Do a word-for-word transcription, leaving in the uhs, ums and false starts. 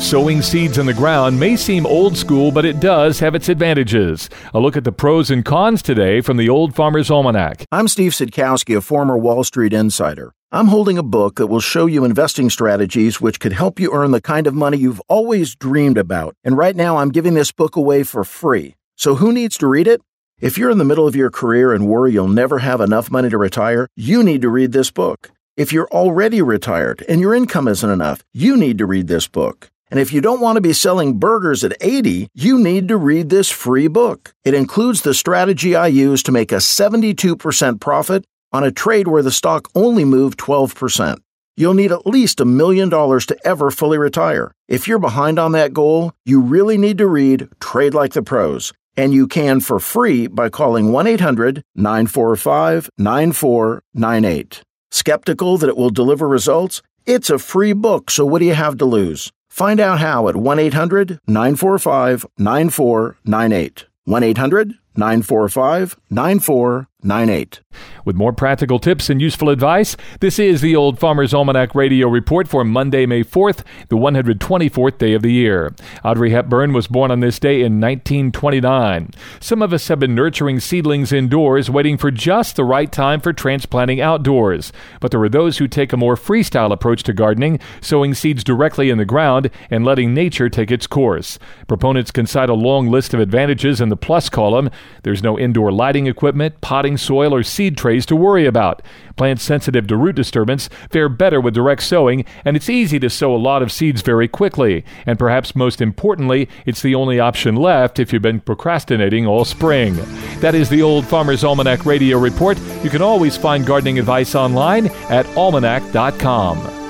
Sowing seeds in the ground may seem old school, but it does have its advantages. A look at the pros and cons today from the Old Farmer's Almanac. I'm Steve Sidkowski, a former Wall Street insider. I'm holding a book that will show you investing strategies which could help you earn the kind of money you've always dreamed about. And right now, I'm giving this book away for free. So who needs to read it? If you're in the middle of your career and worry you'll never have enough money to retire, you need to read this book. If you're already retired and your income isn't enough, you need to read this book. And if you don't want to be selling burgers at eighty, you need to read this free book. It includes the strategy I use to make a seventy-two percent profit on a trade where the stock only moved twelve percent. You'll need at least a million dollars to ever fully retire. If you're behind on that goal, you really need to read Trade Like the Pros. And you can for free by calling one eight hundred nine four five nine four nine eight. Skeptical that it will deliver results? It's a free book, so what do you have to lose? Find out how at one eight hundred nine four five nine four nine eight. one eight hundred nine four five nine four nine eight. With more practical tips and useful advice, this is the Old Farmer's Almanac Radio Report for Monday, May fourth, the one hundred twenty-fourth day of the year. Audrey Hepburn was born on this day in nineteen twenty-nine. Some of us have been nurturing seedlings indoors, waiting for just the right time for transplanting outdoors. But there are those who take a more freestyle approach to gardening, sowing seeds directly in the ground and letting nature take its course. Proponents can cite a long list of advantages in the plus column. There's no indoor lighting equipment, potting soil, or seed trays to worry about. Plants sensitive to root disturbance fare better with direct sowing, and it's easy to sow a lot of seeds very quickly. And perhaps most importantly, it's the only option left if you've been procrastinating all spring. That is the Old Farmer's Almanac Radio Report. You can always find gardening advice online at almanac dot com.